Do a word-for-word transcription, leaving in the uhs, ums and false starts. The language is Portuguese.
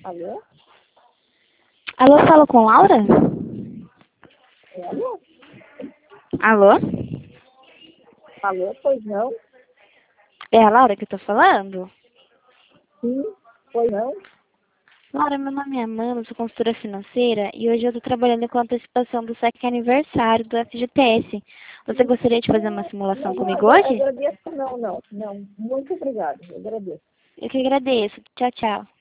Alô? Alô, falo com Laura? É, alô? Alô? Alô, pois não? É a Laura que eu tô falando? Sim, pois não? Laura, meu nome é Amanda, sou consultora financeira e hoje eu tô trabalhando com a antecipação do saque aniversário do F G T S. Você gostaria de fazer uma simulação Não, não, comigo agra- hoje? agradeço, não, não, não. Muito obrigada, eu agradeço. Eu que agradeço. Tchau, tchau.